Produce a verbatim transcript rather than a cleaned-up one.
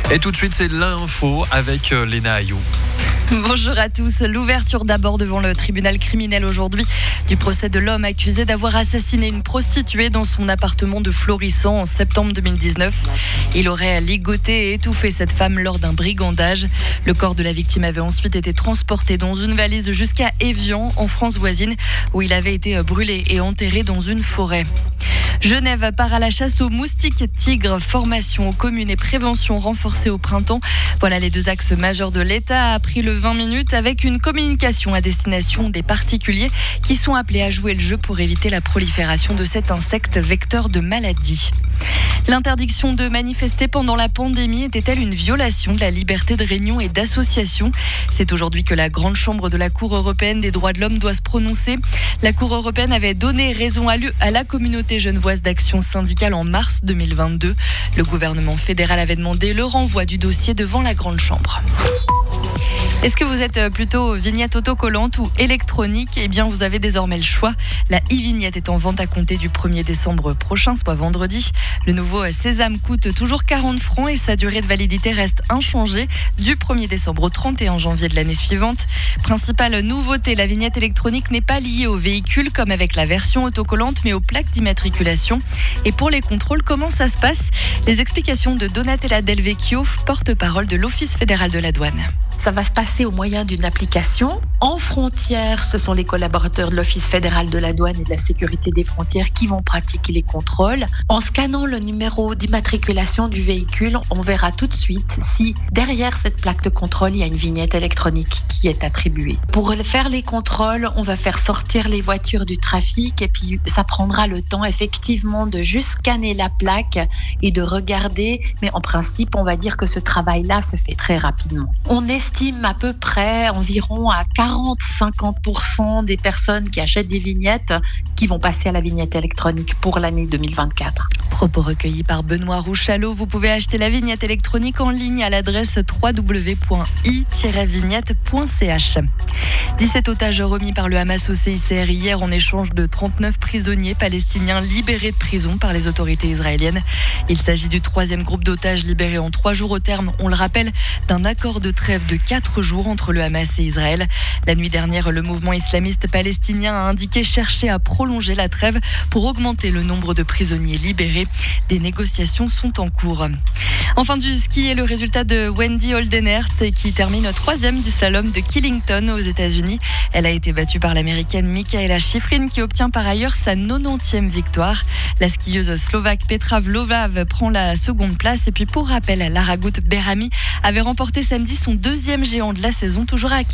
Et tout de suite, c'est l'info avec Léna Ayou. Bonjour à tous. L'ouverture d'abord devant le tribunal criminel aujourd'hui du procès de l'homme accusé d'avoir assassiné une prostituée dans son appartement de Florissant en septembre deux mille dix-neuf. Il aurait ligoté et étouffé cette femme lors d'un brigandage. Le corps de la victime avait ensuite été transporté dans une valise jusqu'à Évian, en France voisine, où il avait été brûlé et enterré dans une forêt. Genève part à la chasse aux moustiques tigres, formation aux communes et prévention renforcée au printemps. Voilà les deux axes majeurs de l'État. A pris le vingt minutes avec une communication à destination des particuliers qui sont appelés à jouer le jeu pour éviter la prolifération de cet insecte vecteur de maladies. L'interdiction de manifester pendant la pandémie était-elle une violation de la liberté de réunion et d'association ? C'est aujourd'hui que la grande chambre de la Cour européenne des droits de l'homme doit se prononcer. La Cour européenne avait donné raison à la communauté genevoise d'action syndicale en mars deux mille vingt-deux. Le gouvernement fédéral avait demandé le renvoi du dossier devant la grande chambre. Est-ce que vous êtes plutôt vignette autocollante ou électronique ? Eh bien, vous avez désormais le choix. La e-vignette est en vente à compter du premier décembre prochain, soit vendredi. Le nouveau Sésame coûte toujours quarante francs et sa durée de validité reste inchangée du premier décembre au trente et un janvier de l'année suivante. Principale nouveauté, la vignette électronique n'est pas liée au véhicule comme avec la version autocollante, mais aux plaques d'immatriculation. Et pour les contrôles, comment ça se passe ? Les explications de Donatella Del Vecchio, porte-parole de l'Office fédéral de la douane. Ça va se passer au moyen d'une application. En frontière, ce sont les collaborateurs de l'Office fédéral de la douane et de la sécurité des frontières qui vont pratiquer les contrôles. En scannant le numéro d'immatriculation du véhicule, on verra tout de suite si derrière cette plaque de contrôle, il y a une vignette électronique qui est attribuée. Pour faire les contrôles, on va faire sortir les voitures du trafic et puis ça prendra le temps effectivement de juste scanner la plaque et de regarder. Mais en principe, on va dire que ce travail-là se fait très rapidement. On estime à peu près environ à quarante à cinquante pour cent des personnes qui achètent des vignettes qui vont passer à la vignette électronique pour l'année deux mille vingt-quatre. Propos recueillis par Benoît Rouchalot. Vous pouvez acheter la vignette électronique en ligne à l'adresse w w w point i tiret vignette point c h. dix-sept otages remis par le Hamas au C I C R hier en échange de trente-neuf prisonniers palestiniens libérés de prison par les autorités israéliennes. Il s'agit du troisième groupe d'otages libérés en trois jours au terme, on le rappelle, d'un accord de trêve de quatre jours entre le Hamas et Israël. La nuit dernière, le mouvement islamiste palestinien a indiqué chercher à prolonger la trêve pour augmenter le nombre de prisonniers libérés. Des négociations sont en cours. Enfin du ski et le résultat de Wendy Holdenert qui termine troisième du slalom de Killington aux États-Unis. Elle a été battue par l'américaine Mikaela Shiffrin qui obtient par ailleurs sa quatre-vingt-dix-neuvième victoire. La skieuse slovaque Petra Vlhova prend la seconde place et puis pour rappel, Lara Gut-Berhami avait remporté samedi son deuxième géant de la saison toujours à